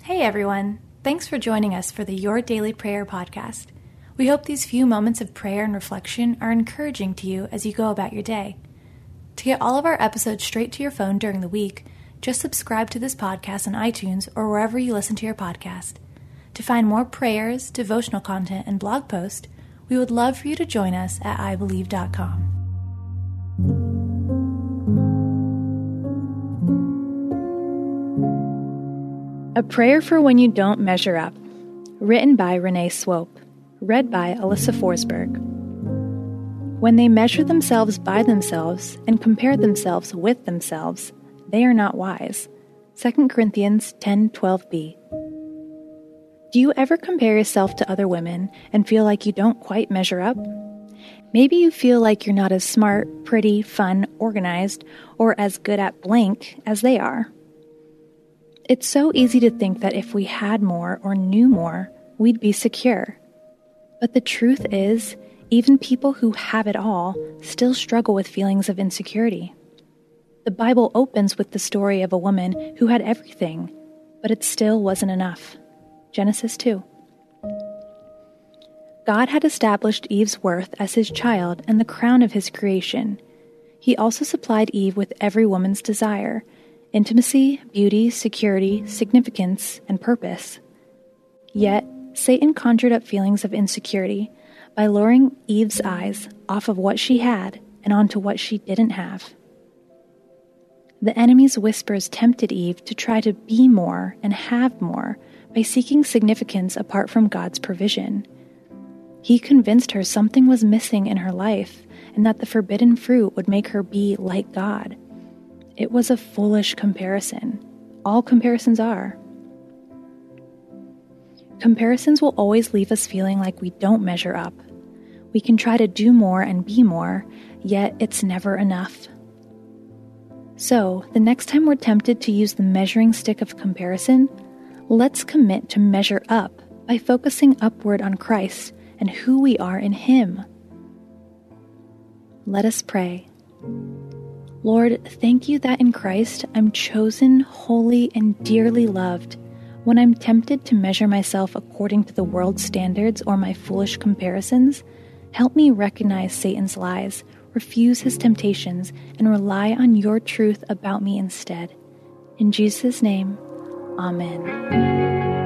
Hey everyone, thanks for joining us for the Your Daily Prayer podcast. We hope these few moments of prayer and reflection are encouraging to you as you go about your day. To get all of our episodes straight to your phone during the week, just subscribe to this podcast on iTunes or wherever you listen to your podcast. To find more prayers, devotional content, and blog posts, we would love for you to join us at ibelieve.com. A Prayer for When You Don't Measure Up, written by Renee Swope, read by Alyssa Forsberg. When they measure themselves by themselves and compare themselves with themselves, they are not wise. 2 Corinthians 10:12b. Do you ever compare yourself to other women and feel like you don't quite measure up? Maybe you feel like you're not as smart, pretty, fun, organized, or as good at blank as they are. It's so easy to think that if we had more or knew more, we'd be secure. But the truth is, even people who have it all still struggle with feelings of insecurity. The Bible opens with the story of a woman who had everything, but it still wasn't enough. Genesis 2. God had established Eve's worth as his child and the crown of his creation. He also supplied Eve with every woman's desire: intimacy, beauty, security, significance, and purpose. Yet, Satan conjured up feelings of insecurity by luring Eve's eyes off of what she had and onto what she didn't have. The enemy's whispers tempted Eve to try to be more and have more by seeking significance apart from God's provision. He convinced her something was missing in her life and that the forbidden fruit would make her be like God. It was a foolish comparison. All comparisons are. Comparisons will always leave us feeling like we don't measure up. We can try to do more and be more, yet it's never enough. So, the next time we're tempted to use the measuring stick of comparison, let's commit to measure up by focusing upward on Christ and who we are in Him. Let us pray. Lord, thank you that in Christ I'm chosen, holy, and dearly loved. When I'm tempted to measure myself according to the world's standards or my foolish comparisons, help me recognize Satan's lies, refuse his temptations, and rely on your truth about me instead. In Jesus' name, Amen.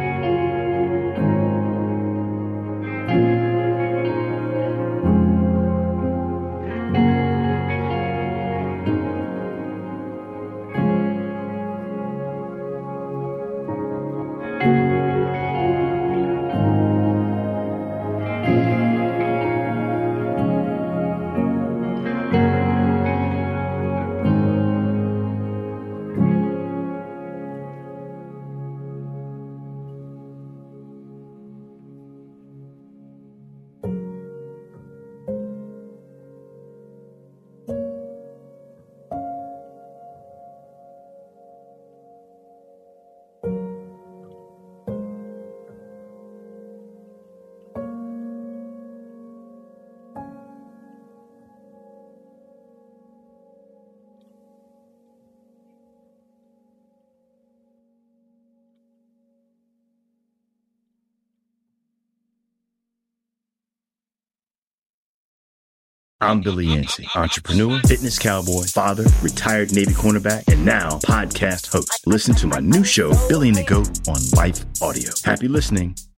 I'm Billy Yancey, entrepreneur, fitness cowboy, father, retired Navy cornerback, and now podcast host. Listen to my new show, Billy and the Goat, on Life Audio. Happy listening.